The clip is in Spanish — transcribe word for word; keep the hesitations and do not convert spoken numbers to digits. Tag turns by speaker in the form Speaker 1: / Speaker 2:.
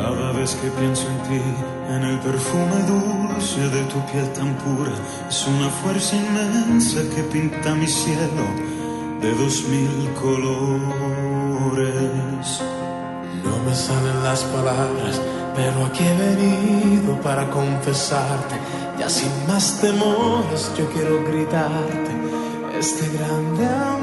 Speaker 1: Cada vez que pienso en ti, en el perfume dulce de tu piel tan pura, es una fuerza inmensa que pinta mi cielo de dos mil colores.
Speaker 2: No me salen las palabras, pero aquí he venido para confesarte. Ya sin más temores yo quiero gritarte este grande amor